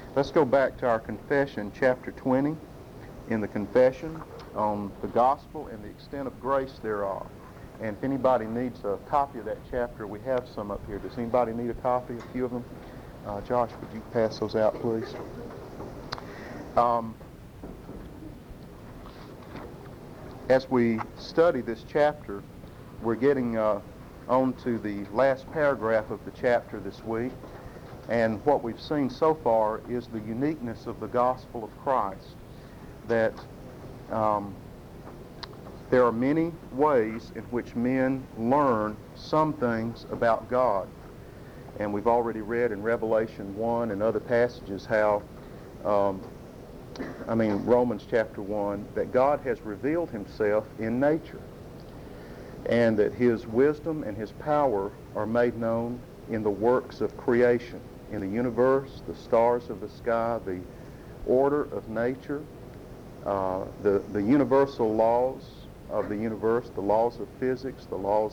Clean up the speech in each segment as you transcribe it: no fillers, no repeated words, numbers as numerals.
Let's go back to our confession, chapter 20, in the confession on the gospel and the extent of grace thereof. And if anybody needs a copy of that chapter, we have some up here. Does anybody need a copy? A few of them? Josh, would you pass those out, please? As we study this chapter, we're getting on to the last paragraph of the chapter this week. And what we've seen so far is the uniqueness of the gospel of Christ, that there are many ways in which men learn some things about God. And we've already read in Revelation 1 and other passages how, Romans chapter 1, that God has revealed himself in nature, and that his wisdom and his power are made known in the works of creation, in the universe, the stars of the sky, the order of nature, the universal laws of the universe, the laws of physics, the laws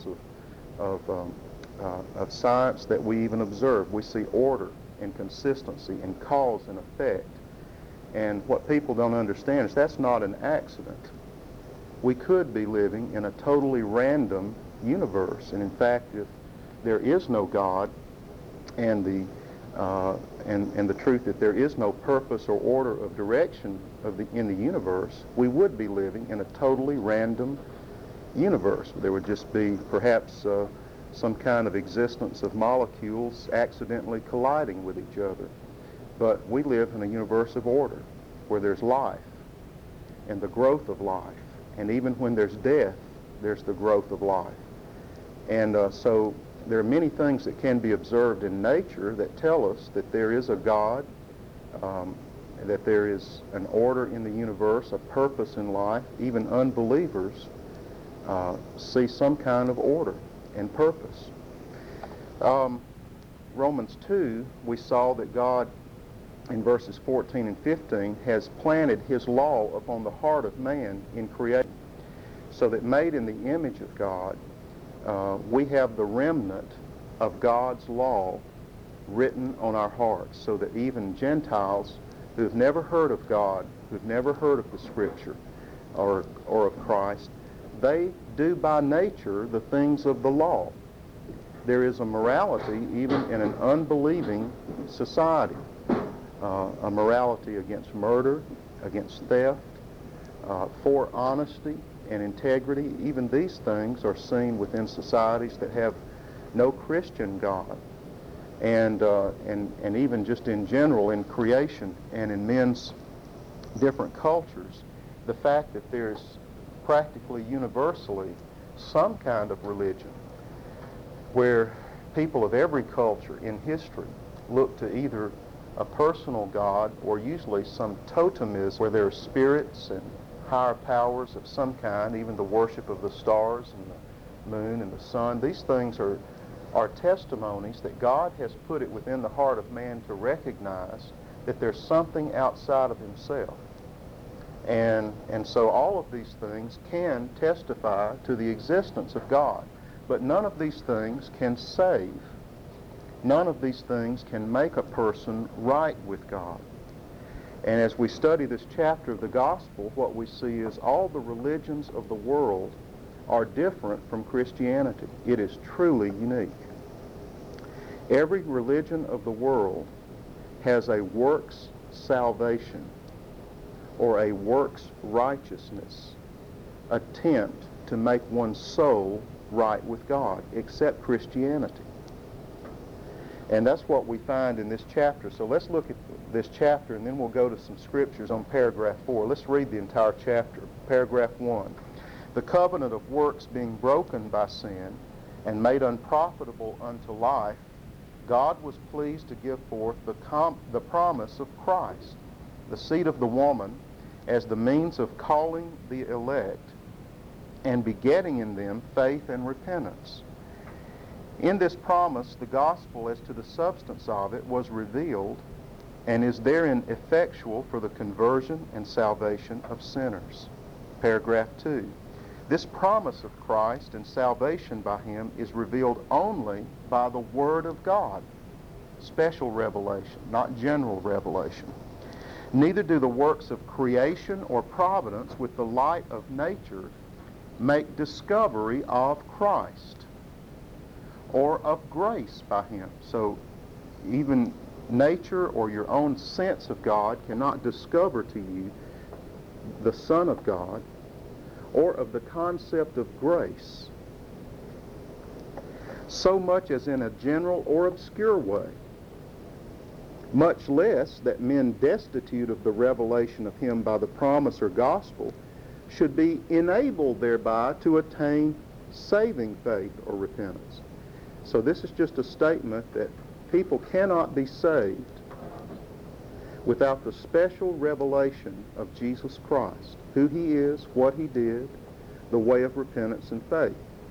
of science that we even observe. We see order and consistency and cause and effect. And what people don't understand is that's not an accident. We could be living in a totally random universe. And in fact, if there is no God and the truth that there is no purpose or order of direction in the universe, we would be living in a totally random universe. There would just be perhaps some kind of existence of molecules accidentally colliding with each other. But we live in a universe of order where there's life and the growth of life. And even when there's death, there's the growth of life. And so there are many things that can be observed in nature that tell us that there is a God, that there is an order in the universe, a purpose in life. Even unbelievers see some kind of order and purpose. Romans 2, we saw that God, in verses 14 and 15, has planted his law upon the heart of man in creation, so that made in the image of God, we have the remnant of God's law written on our hearts, so that even Gentiles who have never heard of God, who have never heard of the Scripture or of Christ, they do by nature the things of the law. There is a morality even in an unbelieving society, a morality against murder, against theft, for honesty and integrity. Even these things are seen within societies that have no Christian God. And even just in general in creation and in men's different cultures, the fact that there's practically universally some kind of religion where people of every culture in history look to either a personal God or usually some totemism where there are spirits and higher powers of some kind, even the worship of the stars and the moon and the sun. These things are testimonies that God has put it within the heart of man to recognize that there's something outside of himself. And so all of these things can testify to the existence of God. But none of these things can save. None of these things can make a person right with God. And as we study this chapter of the gospel, what we see is all the religions of the world are different from Christianity. It is truly unique. Every religion of the world has a works salvation or a works righteousness attempt to make one's soul right with God, except Christianity. And that's what we find in this chapter. So let's look at this chapter, and then we'll go to some scriptures on paragraph 4. Let's read the entire chapter. Paragraph 1. The covenant of works being broken by sin and made unprofitable unto life, God was pleased to give forth the promise of Christ, the seed of the woman, as the means of calling the elect and begetting in them faith and repentance. In this promise, the gospel as to the substance of it was revealed and is therein effectual for the conversion and salvation of sinners. Paragraph 2. This promise of Christ and salvation by him is revealed only by the Word of God. special revelation, not general revelation. Neither do the works of creation or providence with the light of nature make discovery of Christ or of grace by him. So even nature or your own sense of God cannot discover to you the Son of God or of the concept of grace, so much as in a general or obscure way, much less that men destitute of the revelation of him by the promise or gospel should be enabled thereby to attain saving faith or repentance. So this is just a statement that people cannot be saved without the special revelation of Jesus Christ, who he is, what he did, the way of repentance and faith.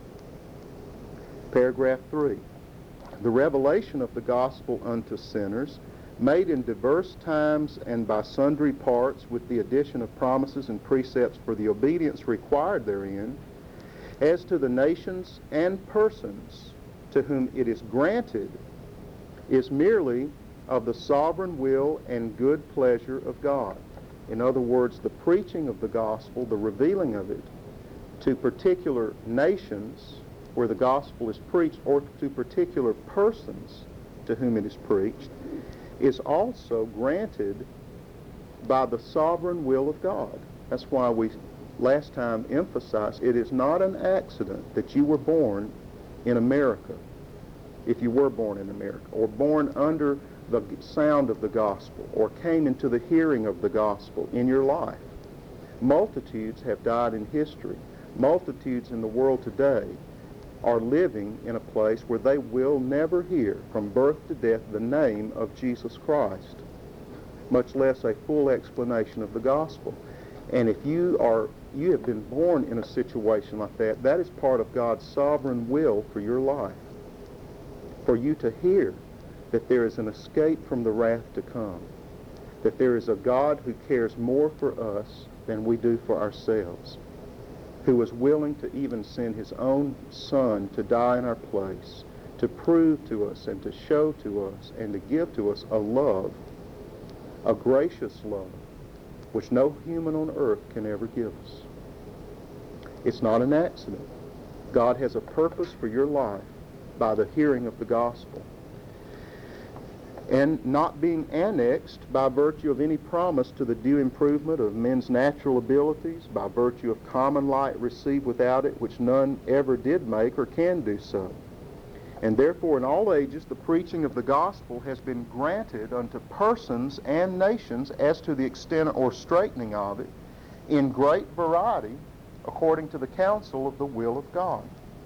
Paragraph 3. The revelation of the gospel unto sinners, made in diverse times and by sundry parts, with the addition of promises and precepts for the obedience required therein, as to the nations and persons to whom it is granted, is merely of the sovereign will and good pleasure of God. In other words, the preaching of the gospel, the revealing of it to particular nations where the gospel is preached, or to particular persons to whom it is preached, is also granted by the sovereign will of God. That's why we last time emphasized it is not an accident that you were born in America, if you were born in America, or born under the sound of the gospel, or came into the hearing of the gospel in your life. Multitudes have died in history. Multitudes in the world today are living in a place where they will never hear from birth to death the name of Jesus Christ, much less a full explanation of the gospel. And if you have been born in a situation like that, that is part of God's sovereign will for your life, for you to hear that there is an escape from the wrath to come, that there is a God who cares more for us than we do for ourselves, who was willing to even send his own Son to die in our place, to prove to us and to show to us and to give to us a love, a gracious love, which no human on earth can ever give us. It's not an accident. God has a purpose for your life by the hearing of the gospel, and not being annexed by virtue of any promise to the due improvement of men's natural abilities, by virtue of common light received without it, which none ever did make or can do so. And therefore in all ages the preaching of the gospel has been granted unto persons and nations as to the extent or straightening of it, in great variety, according to the counsel of the will of God.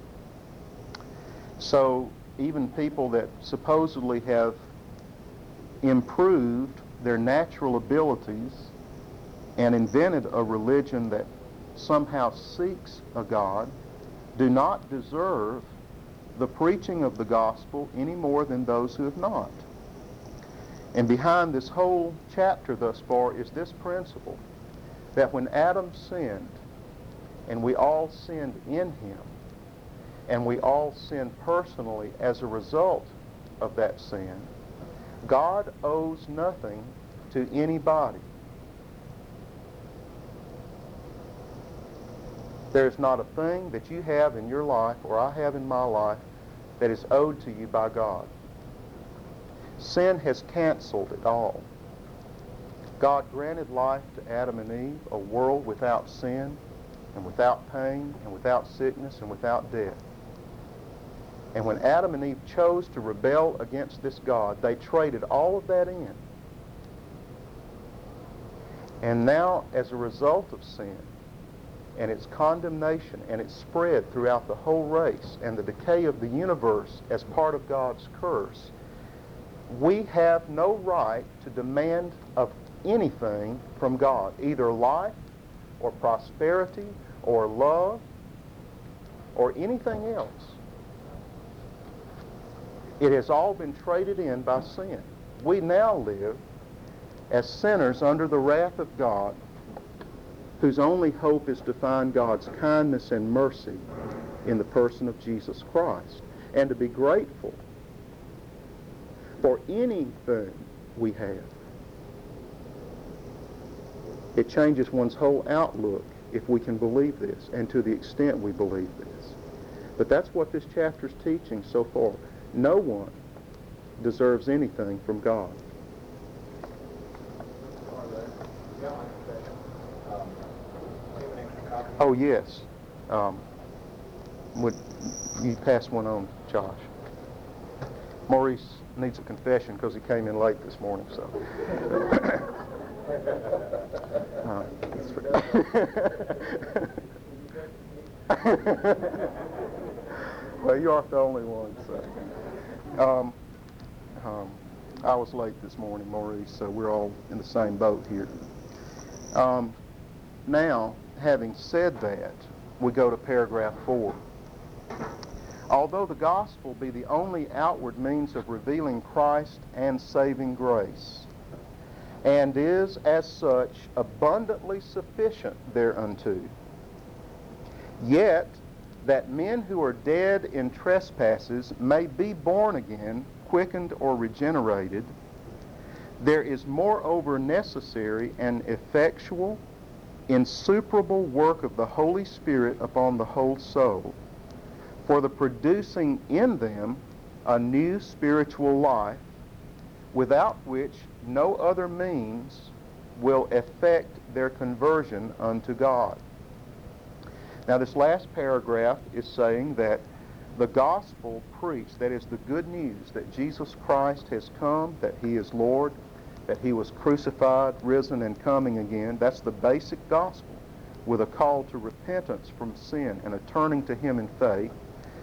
So even people that supposedly have improved their natural abilities and invented a religion that somehow seeks a God do not deserve the preaching of the gospel any more than those who have not. And behind this whole chapter thus far is this principle, that when Adam sinned, and we all sinned in him, and we all sinned personally as a result of that sin, God owes nothing to anybody. There's not a thing that you have in your life or I have in my life that is owed to you by God. Sin has canceled it all. God granted life to Adam and Eve, a world without sin and without pain and without sickness and without death. And when Adam and Eve chose to rebel against this God, they traded all of that in. And now, as a result of sin and its condemnation and its spread throughout the whole race and the decay of the universe as part of God's curse, we have no right to demand of anything from God, either life or prosperity or love or anything else. It has all been traded in by sin. We now live as sinners under the wrath of God, whose only hope is to find God's kindness and mercy in the person of Jesus Christ, and to be grateful for anything we have. It changes one's whole outlook if we can believe this, and to the extent we believe this. But that's what this chapter's teaching so far. No one deserves anything from God. Oh, yes. Would you pass one on, Josh? Maurice needs a confession because he came in late this morning, so. Well, you aren't the only one, so. I was late this morning, Maurice, so we're all in the same boat here. Now, having said that, we go to paragraph 4. Although the gospel be the only outward means of revealing Christ and saving grace, and is as such abundantly sufficient thereunto, yet that men who are dead in trespasses may be born again, quickened or regenerated, there is moreover necessary an effectual, insuperable work of the Holy Spirit upon the whole soul, for the producing in them a new spiritual life, without which no other means will effect their conversion unto God. Now, this last paragraph is saying that the gospel preached, that is the good news that Jesus Christ has come, that he is Lord, that he was crucified, risen, and coming again. That's the basic gospel, with a call to repentance from sin and a turning to him in faith.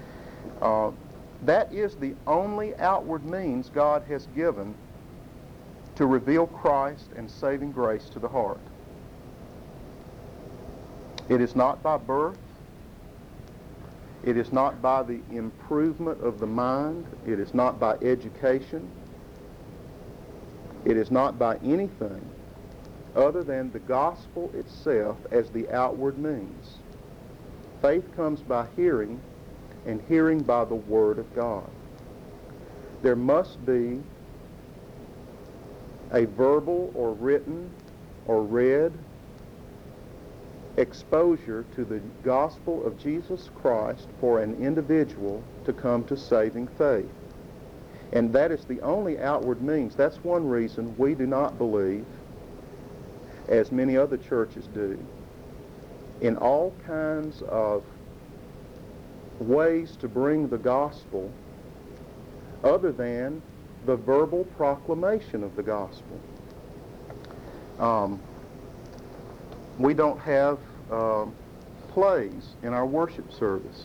That is the only outward means God has given to reveal Christ and saving grace to the heart. It is not by birth. It is not by the improvement of the mind. It is not by education. It is not by anything other than the gospel itself as the outward means. Faith comes by hearing, and hearing by the Word of God. There must be a verbal or written or read exposure to the gospel of Jesus Christ for an individual to come to saving faith. And that is the only outward means. That's one reason we do not believe, as many other churches do, in all kinds of ways to bring the gospel other than the verbal proclamation of the gospel. We don't have plays in our worship service.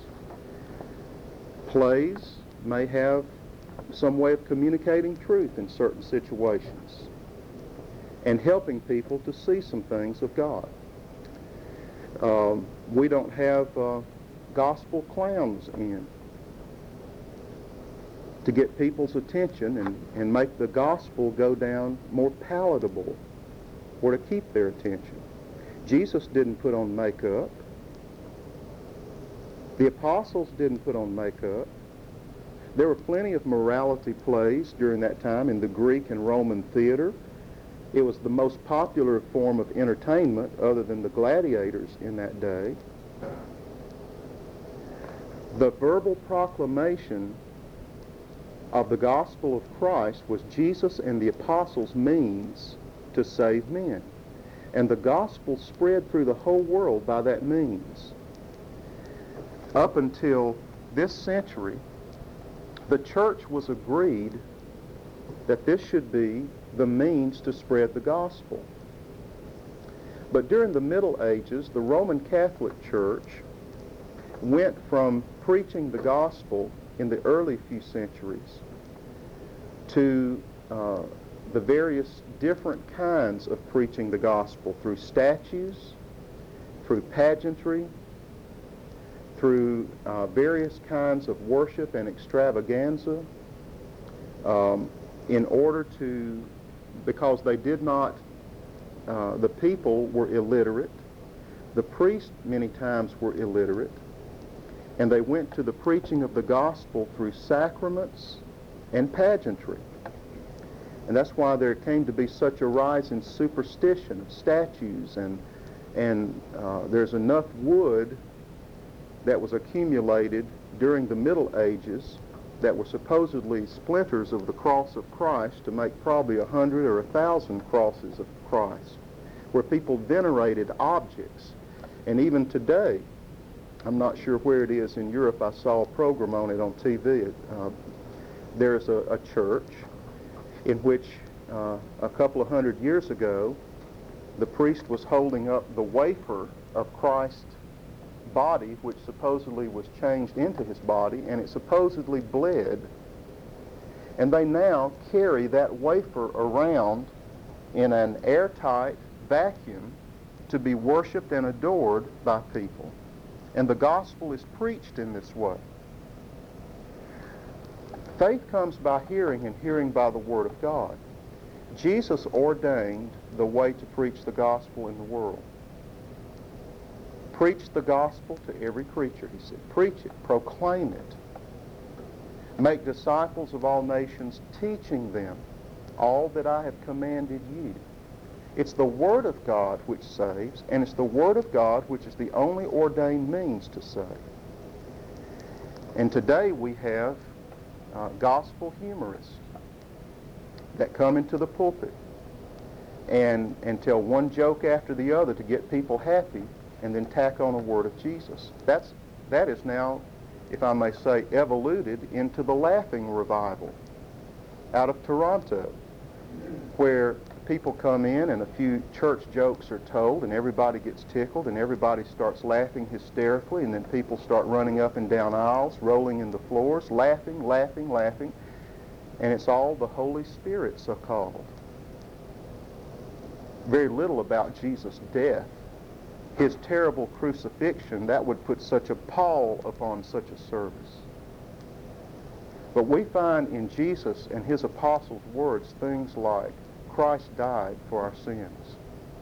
Plays may have some way of communicating truth in certain situations and helping people to see some things of God. We don't have gospel clowns in to get people's attention and make the gospel go down more palatable or to keep their attention. Jesus didn't put on makeup. The apostles didn't put on makeup. There were plenty of morality plays during that time in the Greek and Roman theater. It was the most popular form of entertainment other than the gladiators in that day. The verbal proclamation of the gospel of Christ was Jesus and the apostles' means to save men. And the gospel spread through the whole world by that means. Up until this century, the church was agreed that this should be the means to spread the gospel. But during the Middle Ages, the Roman Catholic Church went from preaching the gospel in the early few centuries to the various different kinds of preaching the gospel through statues, through pageantry, through various kinds of worship and extravaganza, in order to, because they did not, the people were illiterate, the priests many times were illiterate, and they went to the preaching of the gospel through sacraments and pageantry. And that's why there came to be such a rise in superstition of statues, and there's enough wood that was accumulated during the Middle Ages that were supposedly splinters of the cross of Christ to make probably 100 or 1,000 crosses of Christ, where people venerated objects. And even today, I'm not sure where it is in Europe, I saw a program on it on TV. There's a church in which a couple of hundred years ago, the priest was holding up the wafer of Christ's body, which supposedly was changed into his body, and it supposedly bled. And they now carry that wafer around in an airtight vacuum to be worshipped and adored by people. And the gospel is preached in this way. Faith comes by hearing, and hearing by the Word of God. Jesus ordained the way to preach the gospel in the world. Preach the gospel to every creature, he said. Preach it, proclaim it. Make disciples of all nations, teaching them all that I have commanded you. It's the Word of God which saves, and it's the Word of God which is the only ordained means to save. And today we have gospel humorists that come into the pulpit and tell one joke after the other to get people happy, and then tack on a word of Jesus. That is now, if I may say, evoluted into the laughing revival out of Toronto, where people come in and a few church jokes are told and everybody gets tickled and everybody starts laughing hysterically, and then people start running up and down aisles, rolling in the floors, laughing, laughing, laughing, and it's all the Holy Spirit, so-called. Very little about Jesus' death. His terrible crucifixion, that would put such a pall upon such a service. But we find in Jesus and his apostles' words things like, Christ died for our sins.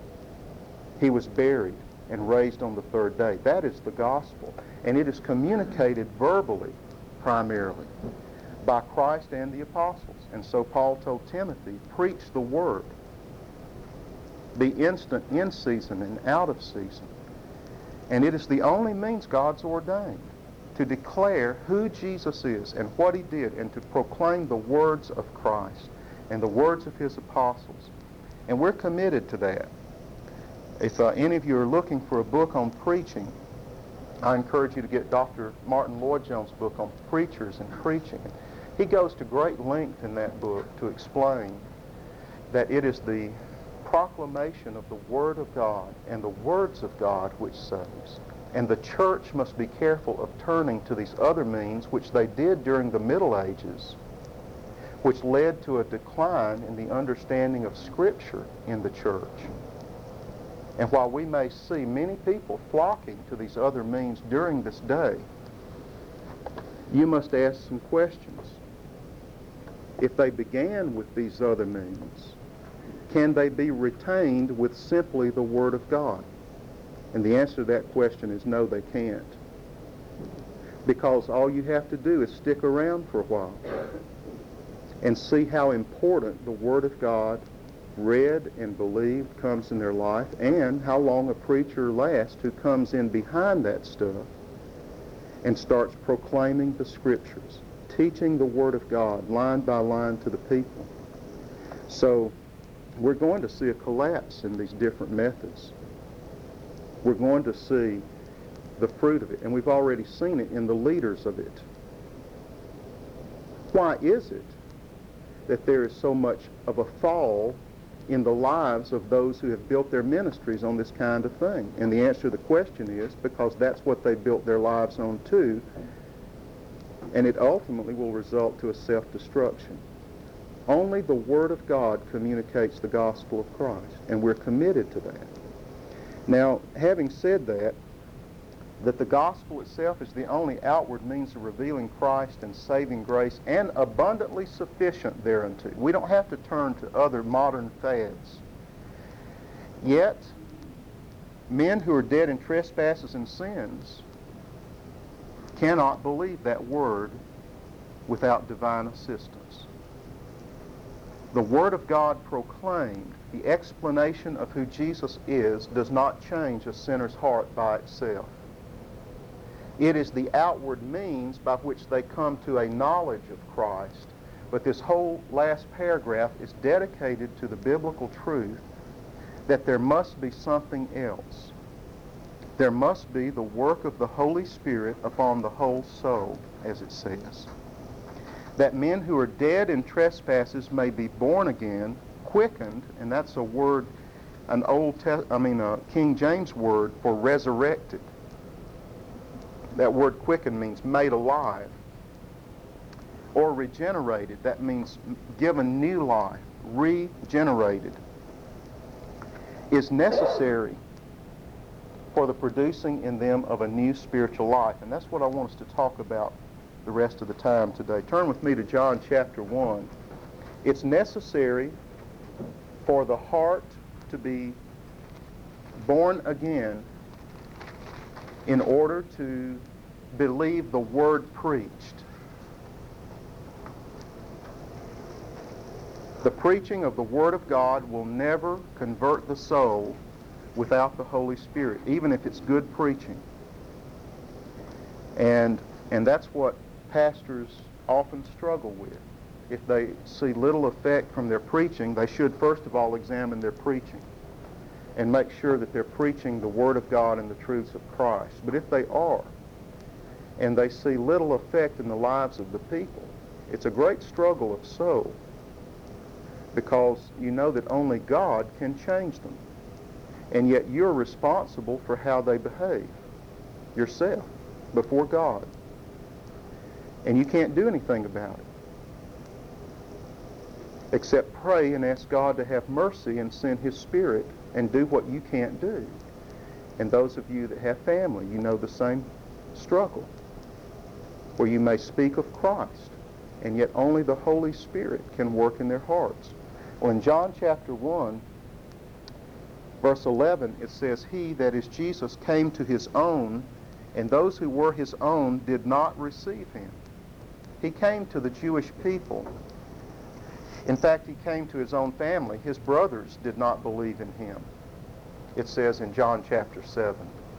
He was buried and raised on the third day. That is the gospel. And it is communicated verbally, primarily, by Christ and the apostles. And so Paul told Timothy, preach the word. Be instant in season and out of season. And it is the only means God's ordained to declare who Jesus is and what he did, and to proclaim the words of Christ and the words of his apostles. And we're committed to that. If any of you are looking for a book on preaching, I encourage you to get Dr. Martin Lloyd-Jones' book on preachers and preaching. He goes to great length in that book to explain that it is the proclamation of the Word of God and the words of God which saves. And the church must be careful of turning to these other means, which they did during the Middle Ages, which led to a decline in the understanding of Scripture in the church. And while we may see many people flocking to these other means during this day, you must ask some questions. If they began with these other means, can they be retained with simply the Word of God? And the answer to that question is no, they can't. Because all you have to do is stick around for a while and see how important the Word of God, read and believed, comes in their life, and how long a preacher lasts who comes in behind that stuff and starts proclaiming the Scriptures, teaching the Word of God line by line to the people. So we're going to see a collapse in these different methods. We're going to see the fruit of it, and we've already seen it in the leaders of it. Why is it that there is so much of a fall in the lives of those who have built their ministries on this kind of thing? And the answer to the question is because that's what they built their lives on too, and it ultimately will result to a self-destruction. Only the Word of God communicates the gospel of Christ, and we're committed to that. Now, having said that the gospel itself is the only outward means of revealing Christ and saving grace, and abundantly sufficient thereunto. We don't have to turn to other modern fads. Yet, men who are dead in trespasses and sins cannot believe that word without divine assistance. The Word of God proclaimed, the explanation of who Jesus is, does not change a sinner's heart by itself. It is the outward means by which they come to a knowledge of Christ. But this whole last paragraph is dedicated to the biblical truth that there must be something else. There must be the work of the Holy Spirit upon the whole soul, as it says. That men who are dead in trespasses may be born again, quickened, and that's a word, a King James word for resurrected. That word quickened means made alive. Or regenerated, that means given new life, regenerated, is necessary for the producing in them of a new spiritual life. And that's what I want us to talk about the rest of the time today. Turn with me to John chapter 1. It's necessary for the heart to be born again in order to believe the word preached. The preaching of the Word of God will never convert the soul without the Holy Spirit, even if it's good preaching. And that's what pastors often struggle with. If they see little effect from their preaching, they should first of all examine their preaching and make sure that they're preaching the Word of God and the truths of Christ. But if they are, and they see little effect in the lives of the people, it's a great struggle of soul, because you know that only God can change them. And yet you're responsible for how they behave yourself before God. And you can't do anything about it except pray and ask God to have mercy and send His Spirit and do what you can't do. And those of you that have family, you know the same struggle, where you may speak of Christ, and yet only the Holy Spirit can work in their hearts. Well, in John chapter 1, verse 11, it says, He, that is Jesus, came to His own, and those who were His own did not receive Him. He came to the Jewish people. In fact, He came to His own family. His brothers did not believe in Him. It says in John chapter 7.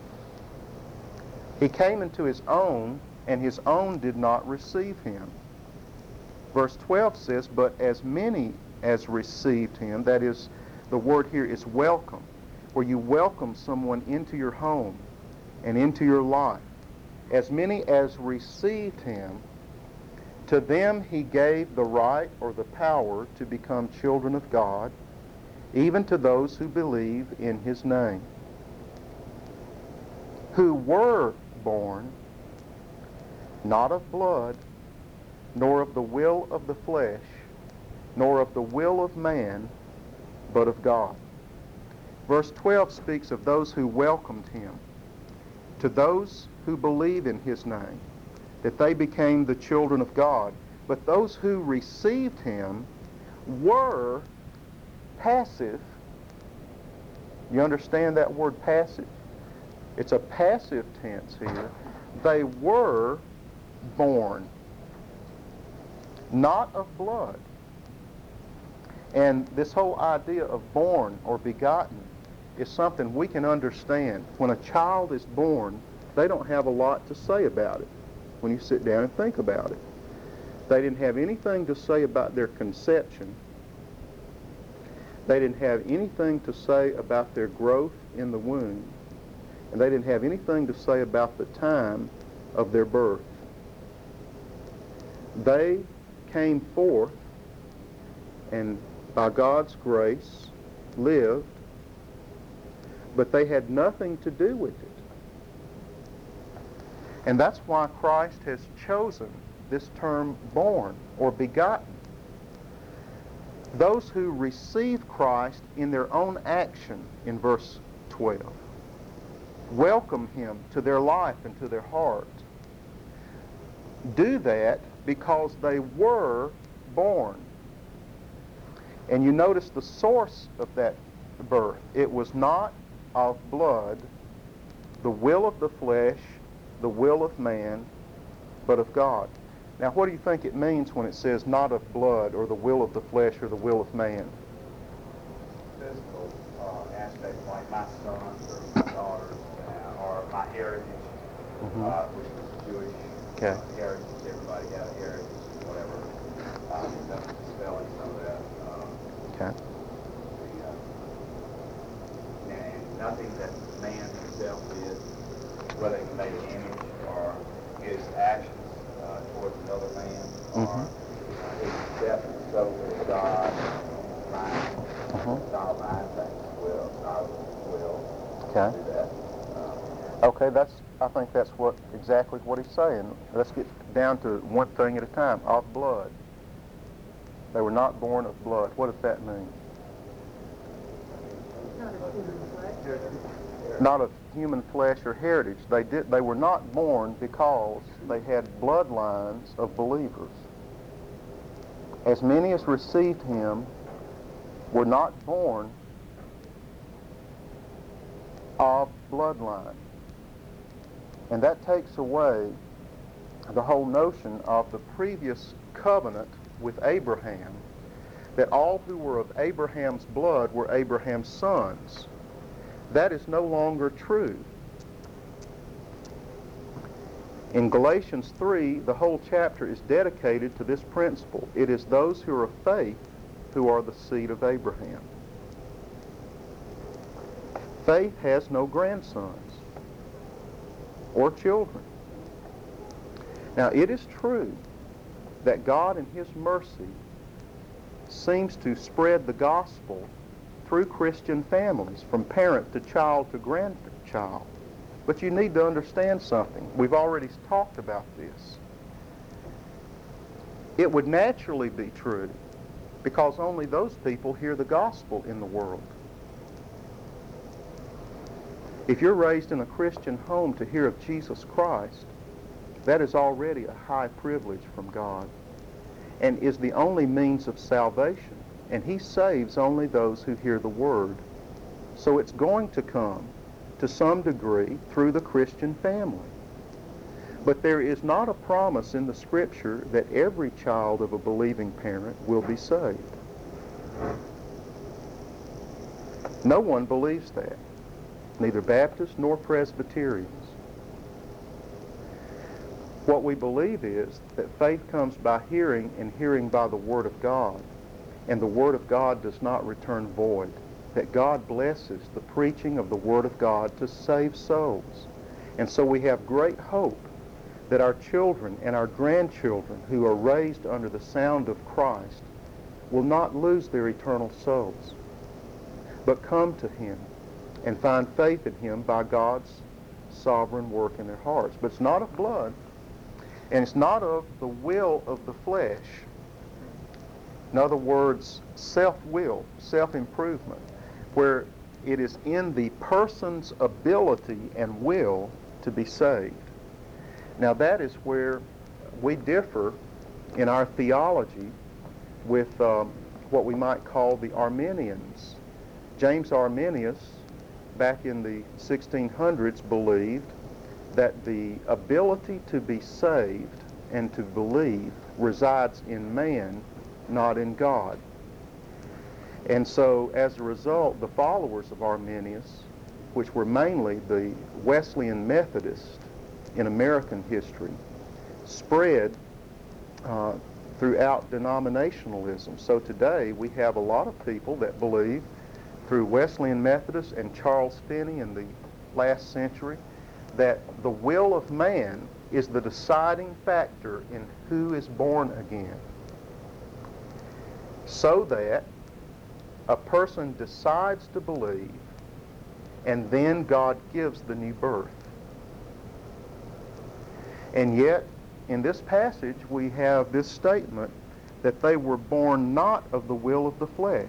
He came into His own, and His own did not receive Him. Verse 12 says, But as many as received Him, that is, the word here is welcome, where you welcome someone into your home and into your life. As many as received Him, to them He gave the right or the power to become children of God, even to those who believe in His name, who were born not of blood, nor of the will of the flesh, nor of the will of man, but of God. Verse 12 speaks of those who welcomed Him, to those who believe in His name, that they became the children of God. But those who received Him were passive. You understand that word passive? It's a passive tense here. They were born, not of blood. And this whole idea of born or begotten is something we can understand. When a child is born, they don't have a lot to say about it when you sit down and think about it. They didn't have anything to say about their conception. They didn't have anything to say about their growth in the womb. And they didn't have anything to say about the time of their birth. They came forth and by God's grace lived, but they had nothing to do with it. And that's why Christ has chosen this term born or begotten. Those who receive Christ in their own action in verse 12 welcome Him to their life and to their heart. Do that because they were born. And you notice the source of that birth. It was not of blood, the will of the flesh, the will of man, but of God. Now, what do you think it means when it says not of blood or the will of the flesh or the will of man? Physical aspect, like my sons or my daughters, or my heritage, which was Jewish heritage. Everybody had a heritage, whatever. That was dispelling some of that. And nothing that man himself did, whether he made an image or his actions towards another man, or his death and soul with God, mind, God mind, things will, God will do that. Okay, I think that's exactly what he's saying. Let's get down to one thing at a time. Of blood. They were not born of blood. What does that mean? Not of human flesh or heritage. They were not born because they had bloodlines of believers. As many as received him were not born of bloodline. And that takes away the whole notion of the previous covenant with Abraham, that all who were of Abraham's blood were Abraham's sons. That is no longer true. In Galatians 3, the whole chapter is dedicated to this principle. It is those who are of faith who are the seed of Abraham. Faith has no grandsons or children. Now, it is true that God in his mercy seems to spread the gospel through Christian families, from parent to child to grandchild. But you need to understand something. We've already talked about this. It would naturally be true because only those people hear the gospel in the world. If you're raised in a Christian home to hear of Jesus Christ, that is already a high privilege from God and is the only means of salvation. And he saves only those who hear the word. So it's going to come to some degree through the Christian family. But there is not a promise in the Scripture that every child of a believing parent will be saved. No one believes that, neither Baptists nor Presbyterians. What we believe is that faith comes by hearing, and hearing by the Word of God. And the Word of God does not return void. That God blesses the preaching of the Word of God to save souls. And so we have great hope that our children and our grandchildren who are raised under the sound of Christ will not lose their eternal souls, but come to him and find faith in him by God's sovereign work in their hearts. But it's not of blood, and it's not of the will of the flesh. In other words, self-will, self-improvement, where it is in the person's ability and will to be saved. Now that is where we differ in our theology with what we might call the Arminians. James Arminius, back in the 1600s, believed that the ability to be saved and to believe resides in man, not in God. And so, as a result, the followers of Arminius, which were mainly the Wesleyan Methodists in American history, spread throughout denominationalism. So today we have a lot of people that believe through Wesleyan Methodists and Charles Finney in the last century that the will of man is the deciding factor in who is born again, so that a person decides to believe and then God gives the new birth. And yet, in this passage, we have this statement that they were born not of the will of the flesh,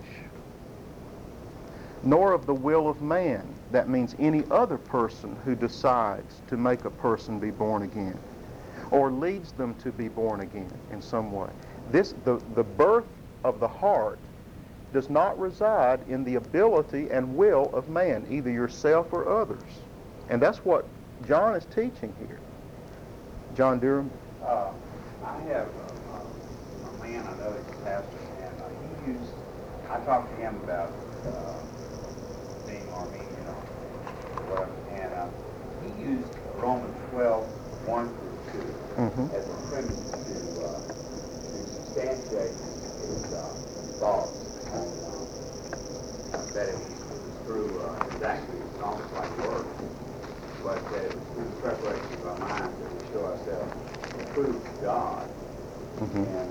nor of the will of man. That means any other person who decides to make a person be born again or leads them to be born again in some way. The birth of the heart does not reside in the ability and will of man, either yourself or others. And that's what John is teaching here. John Durham? I have a man I know, he's a pastor, and I talked to him about being Armenian or whatever, and he used Romans 12, 1 through 2 as a premise to substantiate his thoughts on that it was through, it's actually it's almost like work, but that it was through the preparation of our minds that we show ourselves approved to God. And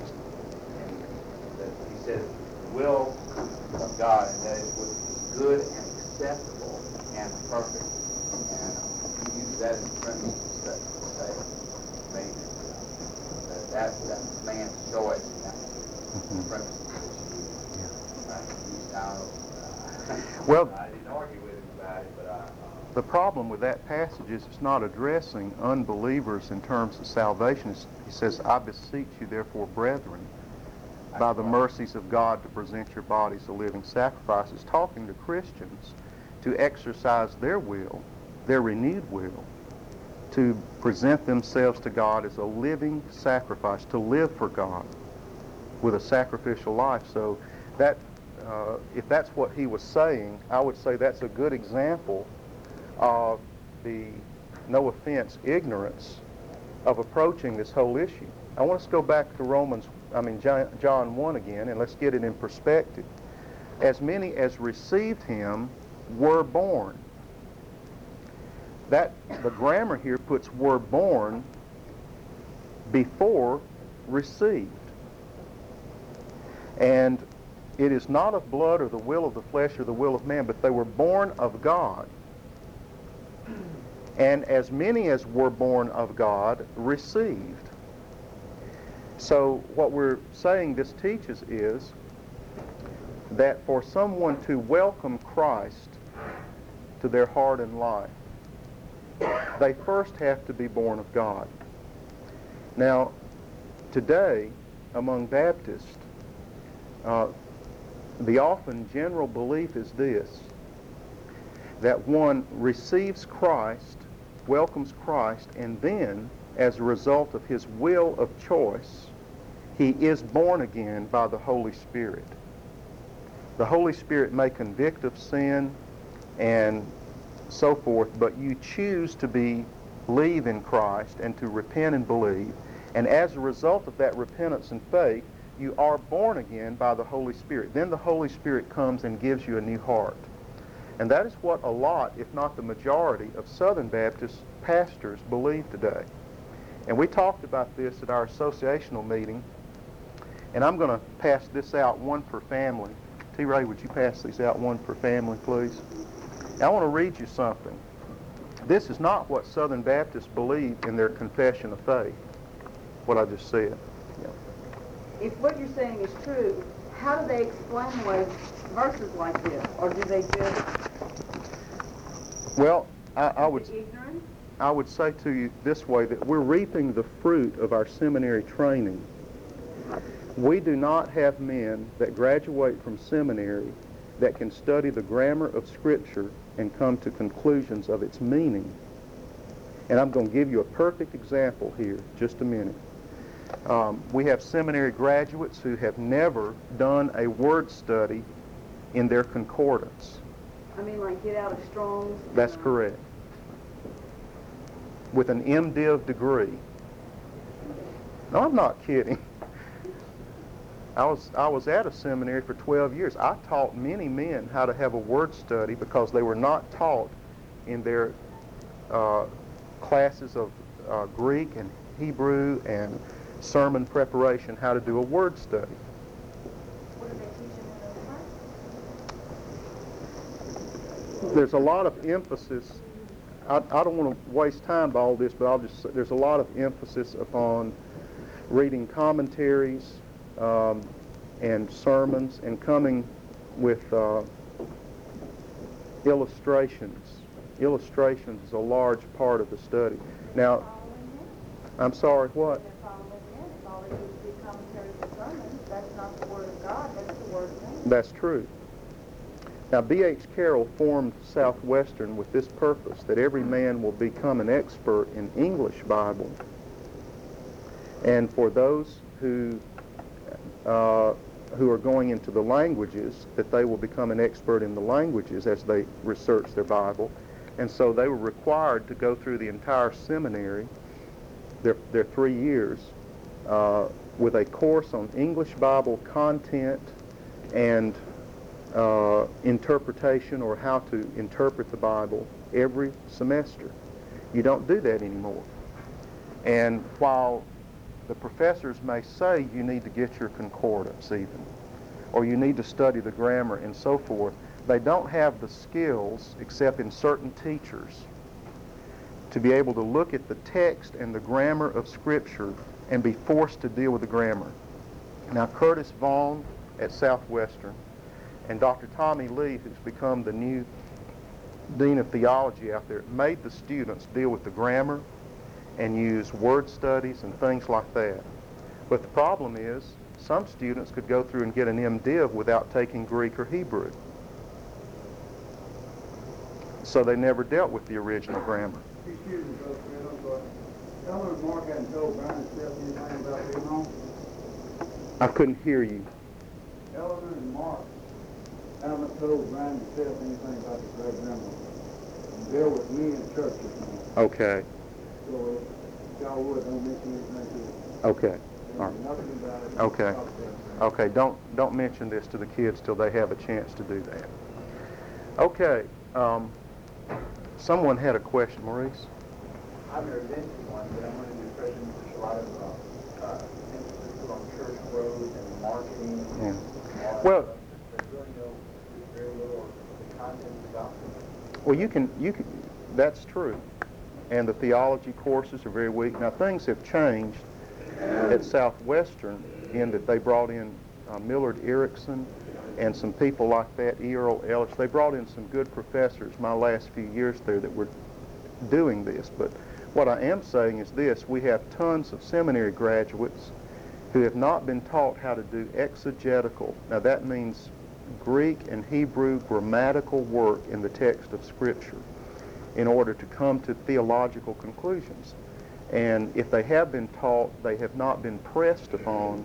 that he says the will of God, and that it was good and acceptable and perfect. And he used that as a premise to say, maybe that man's choice, and that was the premise that she used. Well, I didn't argue with him about it, but the problem with that passage is it's not addressing unbelievers in terms of salvation. He says, I beseech you, therefore, brethren, by the mercies of God, to present your bodies a living sacrifice. It's talking to Christians to exercise their will, their renewed will, to present themselves to God as a living sacrifice, to live for God with a sacrificial life. So that, if that's what he was saying, I would say that's a good example of the, no offense, ignorance of approaching this whole issue. I want us to go back to John 1 again, and let's get it in perspective. As many as received him were born. The grammar here puts were born before received. And it is not of blood or the will of the flesh or the will of man, but they were born of God. And as many as were born of God received. So what we're saying this teaches is that for someone to welcome Christ to their heart and life, they first have to be born of God. Now, today, among Baptists, the often general belief is this, that one receives Christ, welcomes Christ, and then, as a result of his will of choice, he is born again by the Holy Spirit. The Holy Spirit may convict of sin and so forth, but you choose to believe in Christ and to repent and believe, and as a result of that repentance and faith, you are born again by the Holy Spirit. Then the Holy Spirit comes and gives you a new heart. And that is what a lot, if not the majority, of Southern Baptist pastors believe today. And we talked about this at our associational meeting, and I'm going to pass this out, one per family. T. Ray, would you pass these out, one per family, please? Now, I want to read you something. This is not what Southern Baptists believe in their confession of faith, what I just said. If what you're saying is true, how do they explain away verses like this? Or do they just... Well, I would say to you this way, that we're reaping the fruit of our seminary training. We do not have men that graduate from seminary that can study the grammar of Scripture and come to conclusions of its meaning. And I'm going to give you a perfect example here, just a minute. We have seminary graduates who have never done a word study in their concordance. I mean, like get out of Strong's? That's correct. With an MDiv degree. No, I'm not kidding. I was at a seminary for 12 years. I taught many men how to have a word study because they were not taught in their classes of Greek and Hebrew and sermon preparation how to do a word study. What do they teach in those classes? There's a lot of emphasis. I don't want to waste time by all this, but there's a lot of emphasis upon reading commentaries and sermons and coming with illustrations. Illustrations is a large part of the study. Now, I'm sorry, what? That's true. Now, B.H. Carroll formed Southwestern with this purpose, that every man will become an expert in English Bible. And for those who are going into the languages, that they will become an expert in the languages as they research their Bible. And so they were required to go through the entire seminary, their 3 years, with a course on English Bible content and interpretation, or how to interpret the Bible, every semester. You don't do that anymore. And while the professors may say you need to get your concordance even, or you need to study the grammar and so forth, they don't have the skills, except in certain teachers, to be able to look at the text and the grammar of Scripture and be forced to deal with the grammar. Now, Curtis Vaughn at Southwestern and Dr. Tommy Lee, who's become the new Dean of Theology out there, made the students deal with the grammar and use word studies and things like that. But the problem is, some students could go through and get an MDiv without taking Greek or Hebrew. So they never dealt with the original grammar. Excuse me, Brother Fred, I'm sorry. Ellen and Mark hadn't told Brian and Steph anything about being home? I couldn't hear you. Ellen and Mark haven't told Brian and Steph anything about the great grandma. They're with me in church this morning. Okay. So if y'all would, don't mention anything to them. Okay. All right. Nothing about it. Okay. Okay. Don't mention this to the kids till they have a chance to do that. Okay. Someone had a question, Maurice. I've never been to one, but I'm under the impression there's a lot of emphasis on church growth and marketing. Yeah. And Well, there's really very little of the content of the gospel. well, you can. That's true. And the theology courses are very weak. Now, things have changed at Southwestern in that they brought in Millard Erickson and some people like that, E. Earl Ellis. They brought in some good professors my last few years there that were doing this. But what I am saying is this: we have tons of seminary graduates who have not been taught how to do exegetical. Now that means Greek and Hebrew grammatical work in the text of Scripture in order to come to theological conclusions. And if they have been taught, they have not been pressed upon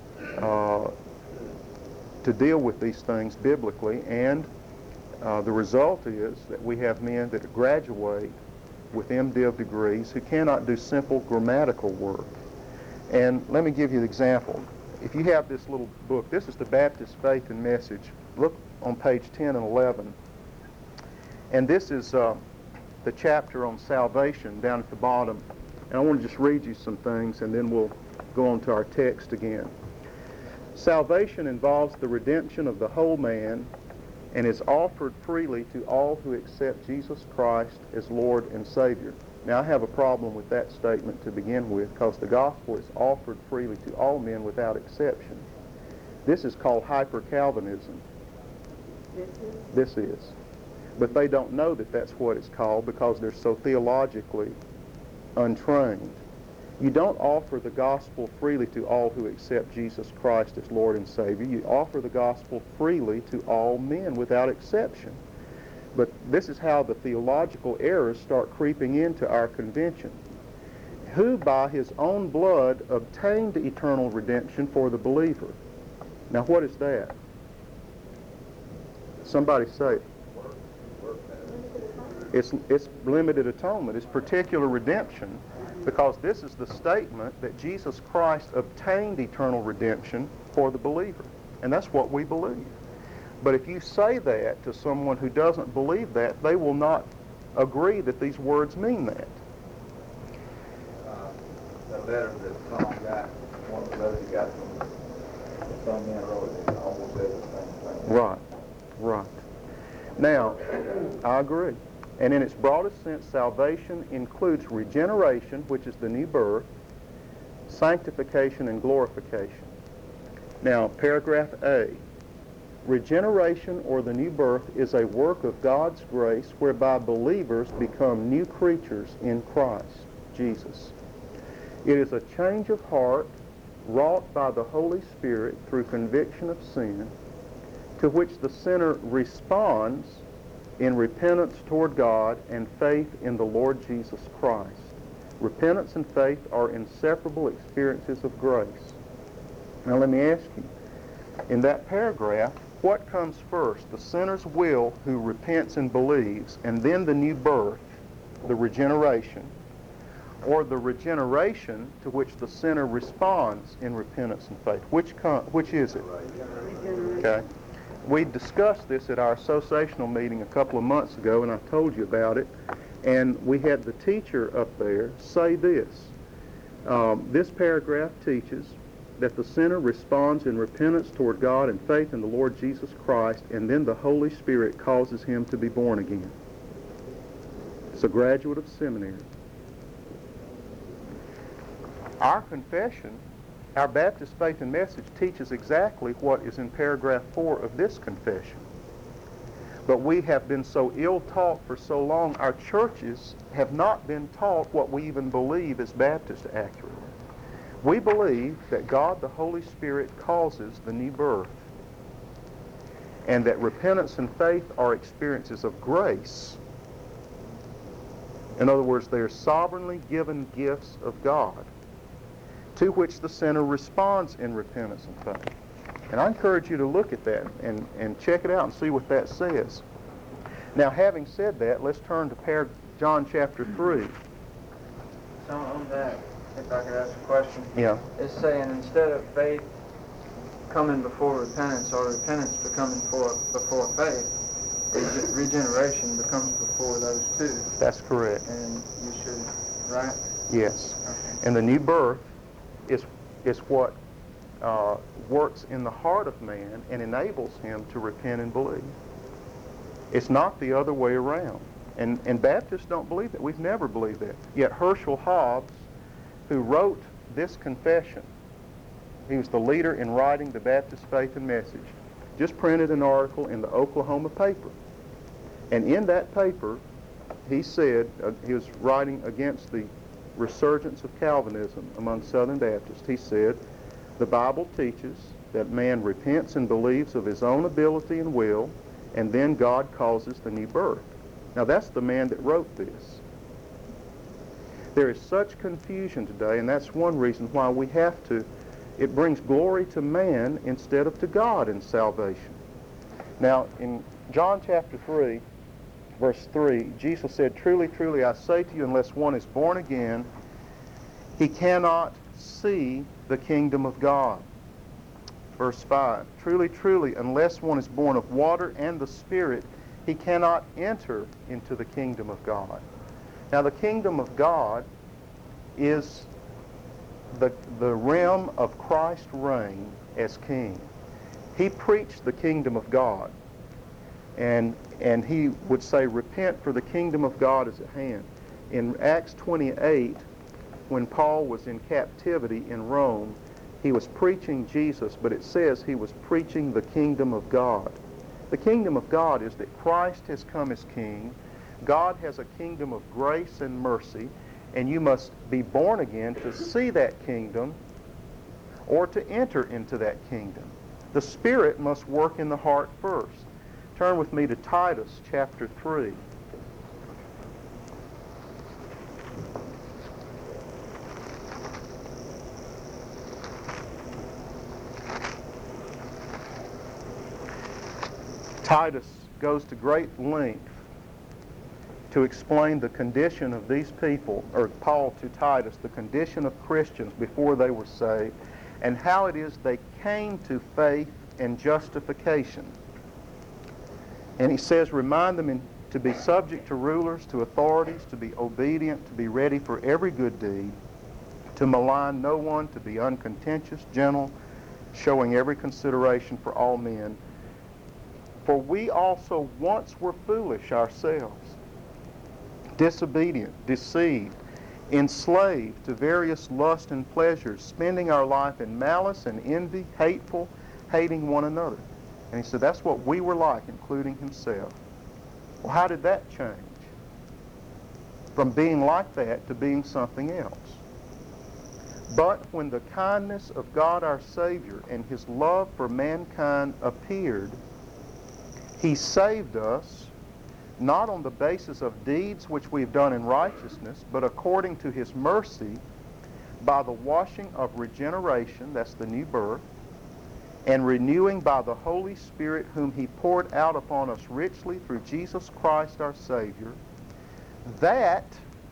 to deal with these things biblically, and the result is that we have men that graduate with MDiv degrees who cannot do simple grammatical work. And let me give you an example. If you have this little book, this is the Baptist Faith and Message. Look on page 10 and 11. And this is the chapter on salvation down at the bottom. And I want to just read you some things, and then we'll go on to our text again. Salvation involves the redemption of the whole man and is offered freely to all who accept Jesus Christ as Lord and Savior. Now, I have a problem with that statement to begin with, because the gospel is offered freely to all men without exception. This is called hyper-Calvinism. This is. But they don't know that that's what it's called because they're so theologically untrained. You don't offer the gospel freely to all who accept Jesus Christ as Lord and Savior. You offer the gospel freely to all men without exception. But this is how the theological errors start creeping into our convention. Who by his own blood obtained eternal redemption for the believer. Now what is that? Somebody say it. It's limited atonement. It's particular redemption, because this is the statement that Jesus Christ obtained eternal redemption for the believer. And that's what we believe. But if you say that to someone who doesn't believe that, they will not agree that these words mean that. The letter that Tom got, one of the letters he got from some man wrote, it almost says the same thing. Right, right. Now, I agree. And in its broadest sense, salvation includes regeneration, which is the new birth, sanctification, and glorification. Now, paragraph A. Regeneration, or the new birth, is a work of God's grace whereby believers become new creatures in Christ Jesus. It is a change of heart wrought by the Holy Spirit through conviction of sin, to which the sinner responds in repentance toward God and faith in the Lord Jesus Christ. Repentance and faith are inseparable experiences of grace. Now let me ask you, in that paragraph, what comes first? The sinner's will who repents and believes, and then the new birth, the regeneration, or the regeneration to which the sinner responds in repentance and faith? Which is it? Okay. We discussed this at our associational meeting a couple of months ago, and I told you about it. And we had the teacher up there say this. This paragraph teaches that the sinner responds in repentance toward God and faith in the Lord Jesus Christ, and then the Holy Spirit causes him to be born again. It's a graduate of seminary. Our confession, our Baptist Faith and Message, teaches exactly what is in paragraph 4 of this confession. But we have been so ill-taught for so long, our churches have not been taught what we even believe as Baptists accurately. We believe that God the Holy Spirit causes the new birth, and that repentance and faith are experiences of grace. In other words, they are sovereignly given gifts of God, to which the sinner responds in repentance and faith. And I encourage you to look at that and check it out and see what that says. Now, having said that, let's turn to John chapter 3. So on that, if I could ask a question. Yeah. It's saying instead of faith coming before repentance, or repentance becoming before faith, regeneration becomes before those two. That's correct. And you should, right? Yes. Okay. And the new birth is what works in the heart of man and enables him to repent and believe. It's not the other way around. And Baptists don't believe that. We've never believed that. Yet Herschel Hobbs, who wrote this confession, he was the leader in writing the Baptist Faith and Message, just printed an article in the Oklahoma paper. And in that paper, he said, he was writing against the resurgence of Calvinism among Southern Baptists. He said, the Bible teaches that man repents and believes of his own ability and will, and then God causes the new birth. Now that's the man that wrote this. There is such confusion today, and that's one reason why we have to, it brings glory to man instead of to God in salvation. Now in John chapter 3, verse 3, Jesus said, truly, truly, I say to you, unless one is born again, he cannot see the kingdom of God. Verse 5, truly, truly, unless one is born of water and the Spirit, he cannot enter into the kingdom of God. Now, the kingdom of God is the realm of Christ's reign as king. He preached the kingdom of God, and he would say, repent, for the kingdom of God is at hand. In Acts 28, when Paul was in captivity in Rome, he was preaching Jesus, but it says he was preaching the kingdom of God. The kingdom of God is that Christ has come as king. God has a kingdom of grace and mercy, and you must be born again to see that kingdom or to enter into that kingdom. The Spirit must work in the heart first. Turn with me to Titus chapter 3. Titus goes to great length to explain the condition of these people, or Paul to Titus, the condition of Christians before they were saved, and how it is they came to faith and justification. And he says, remind them to be subject to rulers, to authorities, to be obedient, to be ready for every good deed, to malign no one, to be uncontentious, gentle, showing every consideration for all men. For we also once were foolish ourselves, disobedient, deceived, enslaved to various lusts and pleasures, spending our life in malice and envy, hateful, hating one another. And he said that's what we were like, including himself. Well, how did that change? From being like that to being something else. But when the kindness of God our Savior and his love for mankind appeared, he saved us, not on the basis of deeds which we've done in righteousness, but according to his mercy, by the washing of regeneration, that's the new birth, and renewing by the Holy Spirit, whom he poured out upon us richly through Jesus Christ our Savior, that,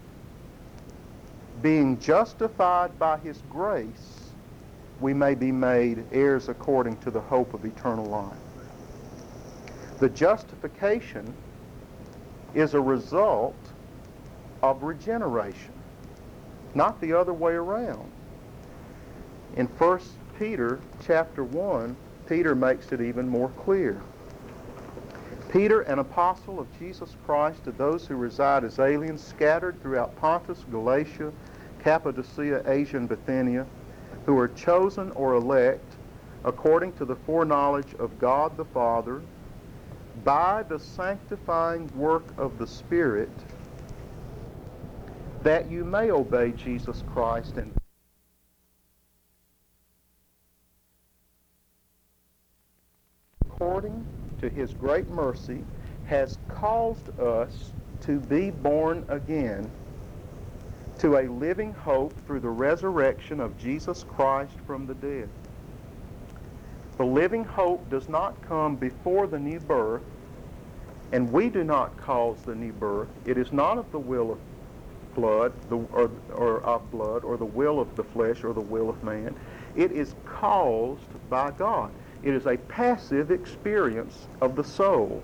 being justified by his grace, we may be made heirs according to the hope of eternal life. The justification is a result of regeneration, not the other way around. In 1 Peter chapter 1, Peter makes it even more clear. Peter, an apostle of Jesus Christ, to those who reside as aliens scattered throughout Pontus, Galatia, Cappadocia, Asia, and Bithynia, who are chosen or elect according to the foreknowledge of God the Father, by the sanctifying work of the Spirit, that you may obey Jesus Christ and according to his great mercy has caused us to be born again to a living hope through the resurrection of Jesus Christ from the dead. The living hope does not come before the new birth, and we do not cause the new birth. It is not of the will of blood, or the will of the flesh, or the will of man. It is caused by God. It is a passive experience of the soul.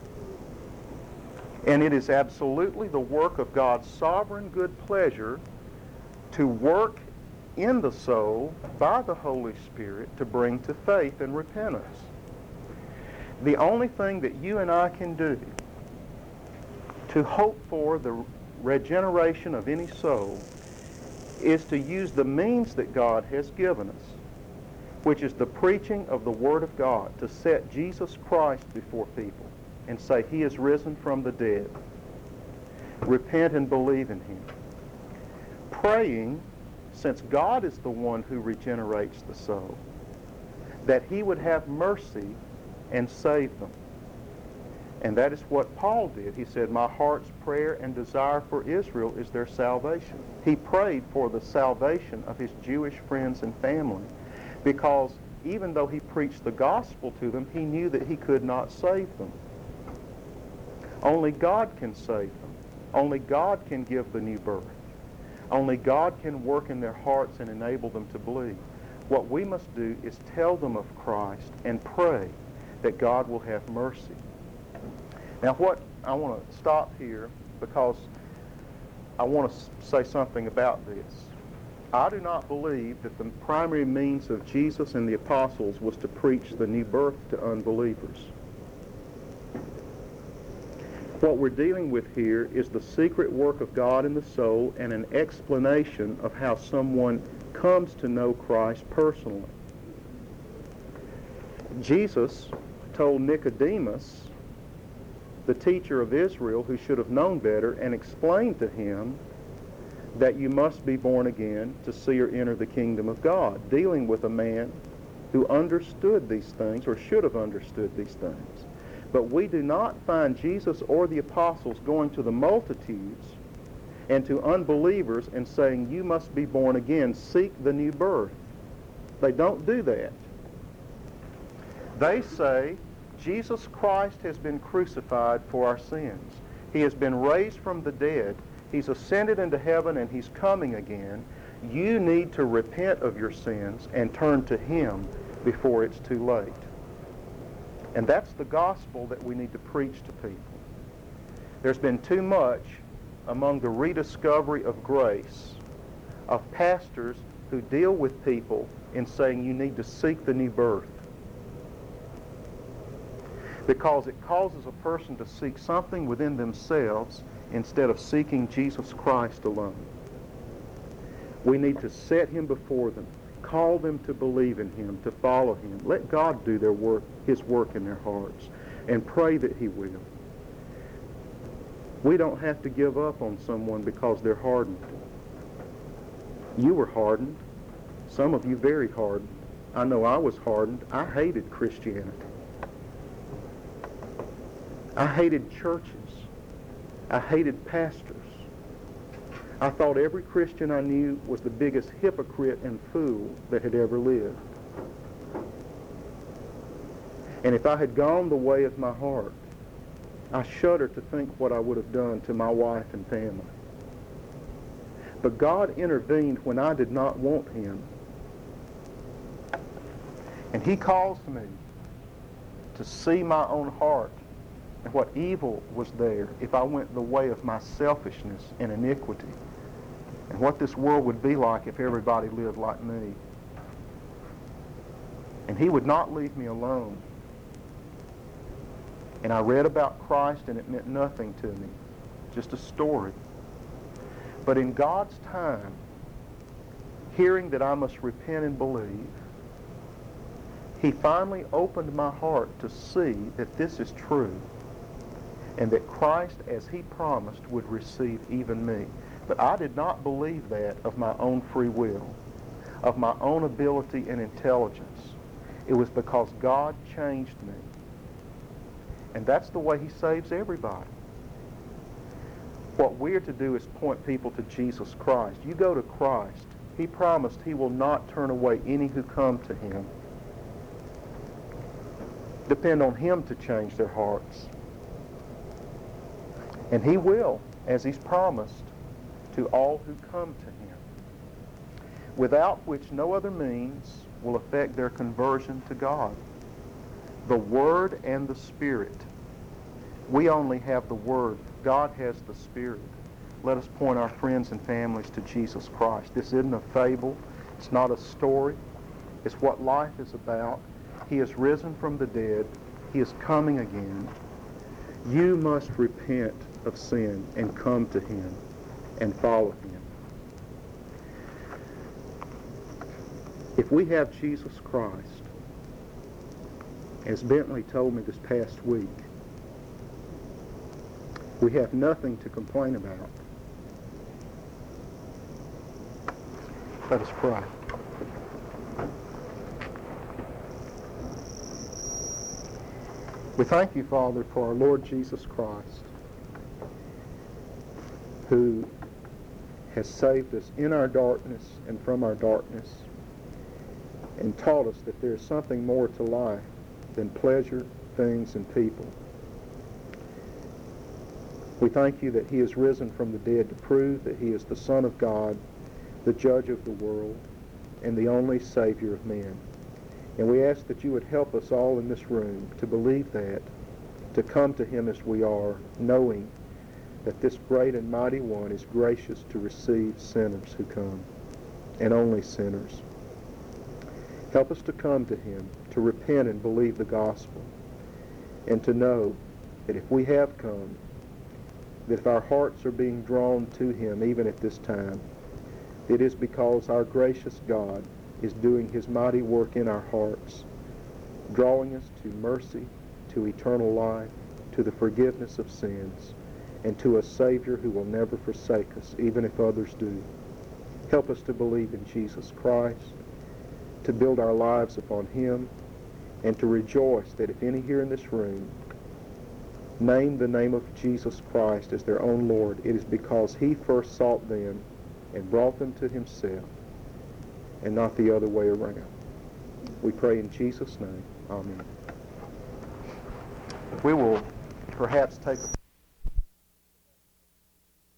And it is absolutely the work of God's sovereign good pleasure to work in the soul by the Holy Spirit to bring to faith and repentance. The only thing that you and I can do to hope for the regeneration of any soul is to use the means that God has given us, which is the preaching of the Word of God, to set Jesus Christ before people and say, he is risen from the dead. Repent and believe in him. Praying, since God is the one who regenerates the soul, that he would have mercy and save them. And that is what Paul did. He said, my heart's prayer and desire for Israel is their salvation. He prayed for the salvation of his Jewish friends and family, because even though he preached the gospel to them, he knew that he could not save them. Only God can save them. Only God can give the new birth. Only God can work in their hearts and enable them to believe. What we must do is tell them of Christ and pray that God will have mercy. Now, what I want to stop here, because I want to say something about this. I do not believe that the primary means of Jesus and the apostles was to preach the new birth to unbelievers. What we're dealing with here is the secret work of God in the soul and an explanation of how someone comes to know Christ personally. Jesus told Nicodemus, the teacher of Israel who should have known better, and explained to him that you must be born again to see or enter the kingdom of God, dealing with a man who understood these things, or should have understood these things. But we do not find Jesus or the apostles going to the multitudes and to unbelievers and saying, you must be born again, seek the new birth. They don't do that. They say, Jesus Christ has been crucified for our sins. He has been raised from the dead. He's ascended into heaven and he's coming again. You need to repent of your sins and turn to him before it's too late. And that's the gospel that we need to preach to people. There's been too much among the rediscovery of grace of pastors who deal with people in saying you need to seek the new birth, because it causes a person to seek something within themselves instead of seeking Jesus Christ alone. We need to set him before them, call them to believe in him, to follow him. Let God do their work, his work in their hearts, and pray that he will. We don't have to give up on someone because they're hardened. You were hardened. Some of you very hardened. I know I was hardened. I hated Christianity. I hated churches. I hated pastors. I thought every Christian I knew was the biggest hypocrite and fool that had ever lived. And if I had gone the way of my heart, I shudder to think what I would have done to my wife and family. But God intervened when I did not want him. And he caused me to see my own heart and what evil was there if I went the way of my selfishness and iniquity, and what this world would be like if everybody lived like me. And he would not leave me alone. And I read about Christ, and it meant nothing to me, just a story. But in God's time, hearing that I must repent and believe, he finally opened my heart to see that this is true, and that Christ, as he promised, would receive even me. But I did not believe that of my own free will, of my own ability and intelligence. It was because God changed me. And that's the way he saves everybody. What we're to do is point people to Jesus Christ. You go to Christ. He promised he will not turn away any who come to him. Depend on him to change their hearts. And he will, as he's promised, to all who come to him, without which no other means will affect their conversion to God. The Word and the Spirit. We only have the Word. God has the Spirit. Let us point our friends and families to Jesus Christ. This isn't a fable. It's not a story. It's what life is about. He has risen from the dead. He is coming again. You must repent of sin and come to him and follow him. If we have Jesus Christ, as Bentley told me this past week, we have nothing to complain about. Let us pray. We thank you, Father, for our Lord Jesus Christ, who has saved us in our darkness and from our darkness, and taught us that there is something more to life than pleasure, things, and people. We thank you that he is risen from the dead to prove that he is the Son of God, the Judge of the world, and the only Savior of men. And we ask that you would help us all in this room to believe that, to come to him as we are, knowing that this great and mighty one is gracious to receive sinners who come, and only sinners. Help us to come to him, to repent and believe the gospel, and to know that if we have come, that if our hearts are being drawn to him even at this time, it is because our gracious God is doing his mighty work in our hearts, drawing us to mercy, to eternal life, to the forgiveness of sins, and to a Savior who will never forsake us, even if others do. Help us to believe in Jesus Christ, to build our lives upon him, and to rejoice that if any here in this room name the name of Jesus Christ as their own Lord, it is because he first sought them and brought them to himself, and not the other way around. We pray in Jesus' name. Amen. We will perhaps take a